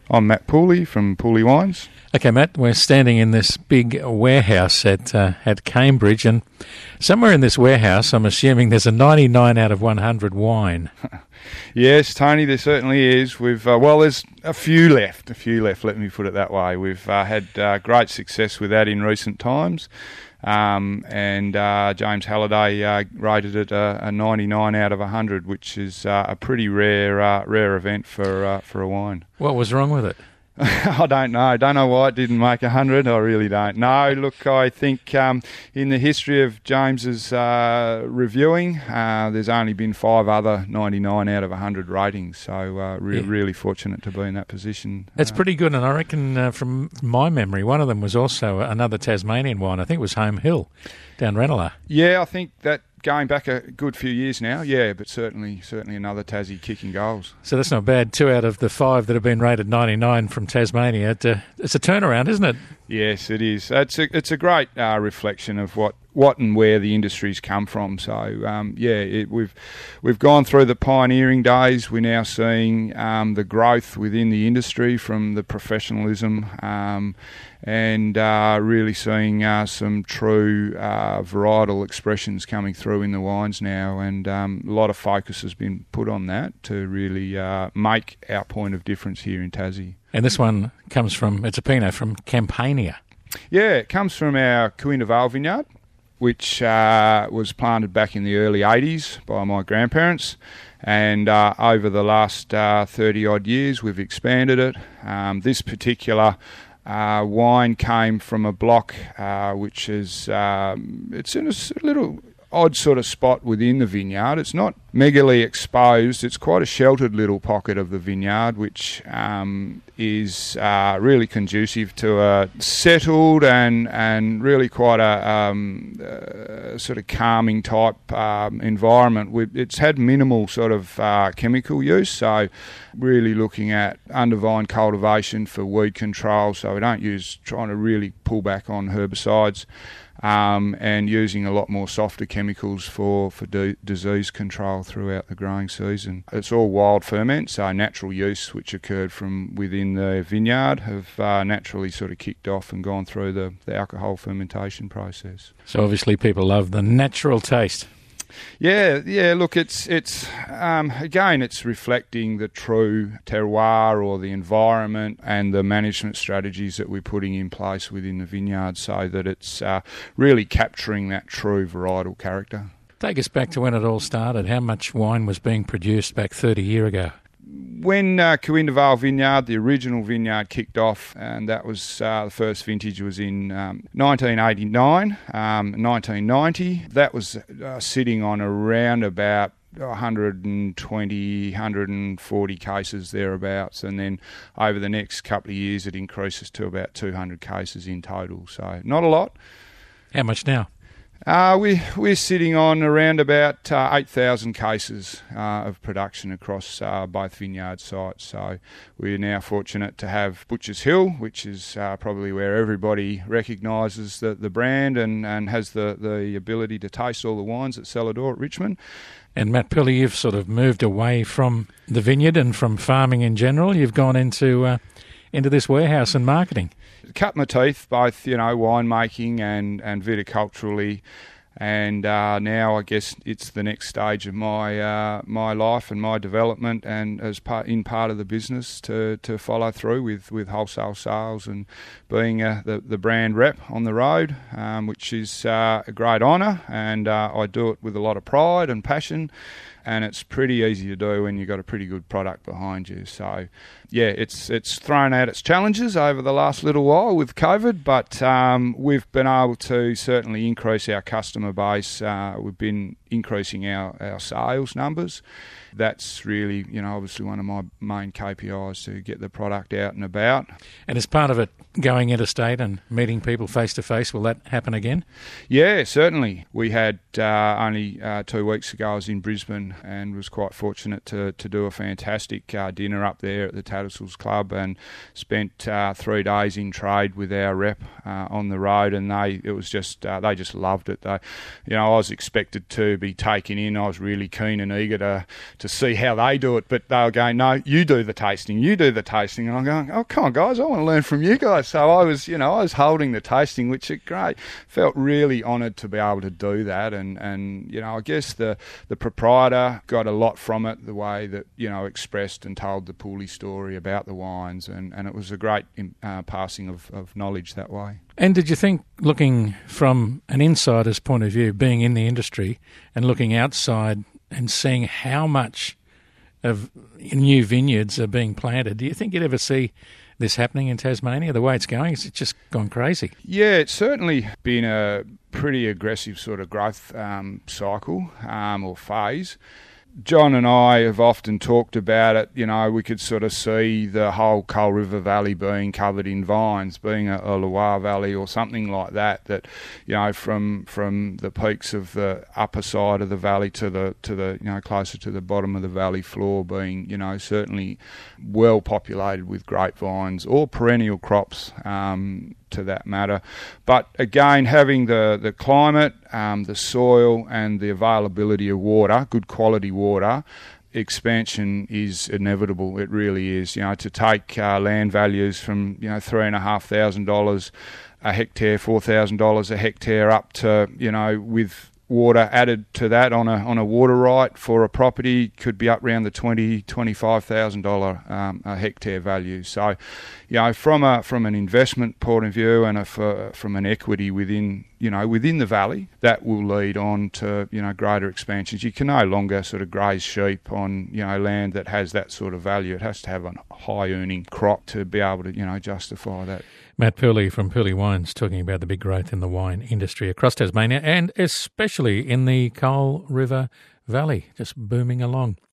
I'm Matt Pooley from Pooley Wines. Okay, Matt, we're standing in this big warehouse at Cambridge, and somewhere in this warehouse, I'm assuming there's a 99 out of 100 wine. Yes, Tony, there certainly is. There's a few left, let me put it that way. We've had great success with that in recent times. And James Halliday rated it a 99 out of 100, which is a pretty rare event for a wine. What was wrong with it? I don't know why it didn't make 100. I really don't know. Look, I think in the history of James's reviewing, there's only been 5 other 99 out of 100 ratings, so really fortunate to be in that position. It's pretty good, and I reckon from my memory, one of them was also another Tasmanian wine. I think it was Home Hill down Ranelagh. Yeah, I think that going back a good few years now, yeah, but certainly another Tassie kicking goals. So that's not bad. 2 out of the 5 that have been rated 99 from Tasmania. It's a turnaround, isn't it? Yes, it is. It's a great reflection of what and where the industry's come from. So we've gone through the pioneering days. We're now seeing the growth within the industry from the professionalism and really seeing some true varietal expressions coming through in the wines now, and a lot of focus has been put on that to really make our point of difference here in Tassie. And this one comes from, it's a Pinot from Campania. Yeah, it comes from our Cooinda Vale vineyard, which was planted back in the early 80s by my grandparents. And over the last 30-odd years, we've expanded it. This particular wine came from a block which is, it's in a little odd sort of spot within the vineyard. It's not megally exposed. It's quite a sheltered little pocket of the vineyard, which is really conducive to a settled and really quite a sort of calming type environment. It's had minimal sort of chemical use, so really looking at undervine cultivation for weed control, so we don't trying to really pull back on herbicides. And using a lot more softer chemicals for disease control throughout the growing season. It's all wild ferment, so natural use which occurred from within the vineyard have naturally sort of kicked off and gone through the alcohol fermentation process. So obviously people love the natural taste. Yeah. Look, it's again, it's reflecting the true terroir or the environment and the management strategies that we're putting in place within the vineyard, so that it's really capturing that true varietal character. Take us back to when it all started. How much wine was being produced back 30 years ago? When Cooinda Vale Vineyard, the original vineyard, kicked off, and that was the first vintage was in 1989, 1990. That was sitting on around about 120, 140 cases thereabouts, and then over the next couple of years it increases to about 200 cases in total. So not a lot. How much now? We're sitting on around about 8,000 cases of production across both vineyard sites. So we're now fortunate to have Butchers Hill, which is probably where everybody recognises the brand and has the ability to taste all the wines at Celador at Richmond. And Matt Pooley, you've sort of moved away from the vineyard and from farming in general. You've gone into this warehouse and marketing. Cut my teeth, both winemaking and viticulturally, and now I guess it's the next stage of my life and my development, and as part of the business to follow through with wholesale sales and being the brand rep on the road, which is a great honour, and I do it with a lot of pride and passion. And it's pretty easy to do when you've got a pretty good product behind you. So, yeah, it's thrown out its challenges over the last little while with COVID, but we've been able to certainly increase our customer base. We've been increasing our sales numbers. That's really, obviously one of my main KPIs, to get the product out and about. And as part of it, going interstate and meeting people face to face, will that happen again? Yeah, certainly. We had only 2 weeks ago, I was in Brisbane and was quite fortunate to do a fantastic dinner up there at the Tattersalls Club, and spent 3 days in trade with our rep on the road, and they just loved it. I was expected to to be taken in. I was really keen and eager to see how they do it, but they were going, no, you do the tasting, and I'm going, oh, come on, guys, I want to learn from you guys. So I was holding the tasting, which is great. Felt really honoured to be able to do that, and I guess the proprietor got a lot from it, the way that expressed and told the Pooley story about the wines, and it was a great passing of knowledge that way. And did you think, looking from an insider's point of view, being in the industry and looking outside and seeing how much of new vineyards are being planted, do you think you'd ever see this happening in Tasmania? The way it's going, it's just gone crazy. Yeah, it's certainly been a pretty aggressive sort of growth cycle or phase. John and I have often talked about it. We could sort of see the whole Coal River Valley being covered in vines, being a Loire Valley or something like that. That, from the peaks of the upper side of the valley to the closer to the bottom of the valley floor being, certainly well populated with grapevines or perennial crops. To that matter, but again, having the climate, the soil, and the availability of water, good quality water, expansion is inevitable. It really is. To take land values from $3,500 a hectare, $4,000 a hectare, up to with water added to that on a water right for a property could be up around the $20,000-$25,000 a hectare value. So, from an investment point of view and from an equity within the valley, that will lead on to greater expansions. You can no longer sort of graze sheep on land that has that sort of value. It has to have a high earning crop to be able to justify that. Matt Pooley from Pooley Wines talking about the big growth in the wine industry across Tasmania and especially in the Coal River Valley, just booming along.